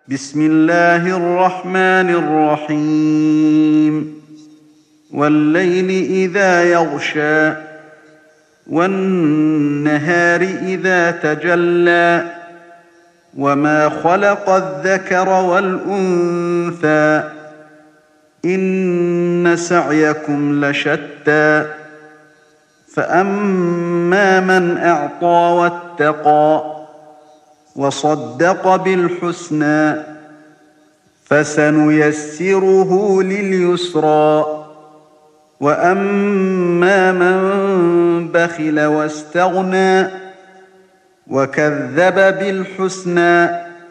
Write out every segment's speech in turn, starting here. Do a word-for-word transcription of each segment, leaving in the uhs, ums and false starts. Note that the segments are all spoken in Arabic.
بسم الله الرحمن الرحيم والليل إذا يغشى والنهار إذا تجلى وما خلق الذكر والأنثى إن سعيكم لشتى فأما من أعطى واتقى وصدق بالحسنى فسنيسره لليسرى وأما من بخل واستغنى وكذب بالحسنى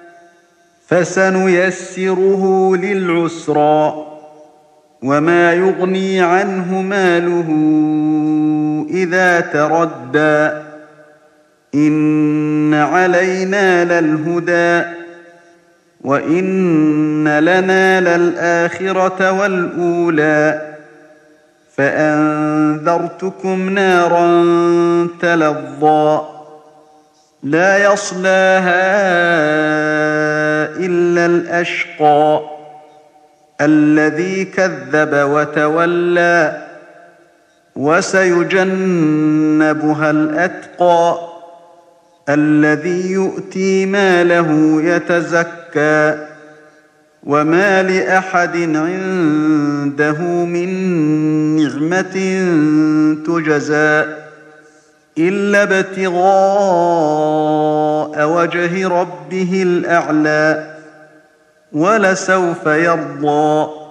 فسنيسره للعسرى وما يغني عنه ماله إذا تردى إن علينا للهدى وإن لنا للآخرة والأولى فأنذرتكم نارا تلظى لا يصلاها إلا الأشقى الذي كذب وتولى وسيجنبها الأتقى الذي يؤتي ماله يتزكى وما لأحد عنده من نعمة تجزى إلا ابتغاء وجه ربه الأعلى ولسوف يرضى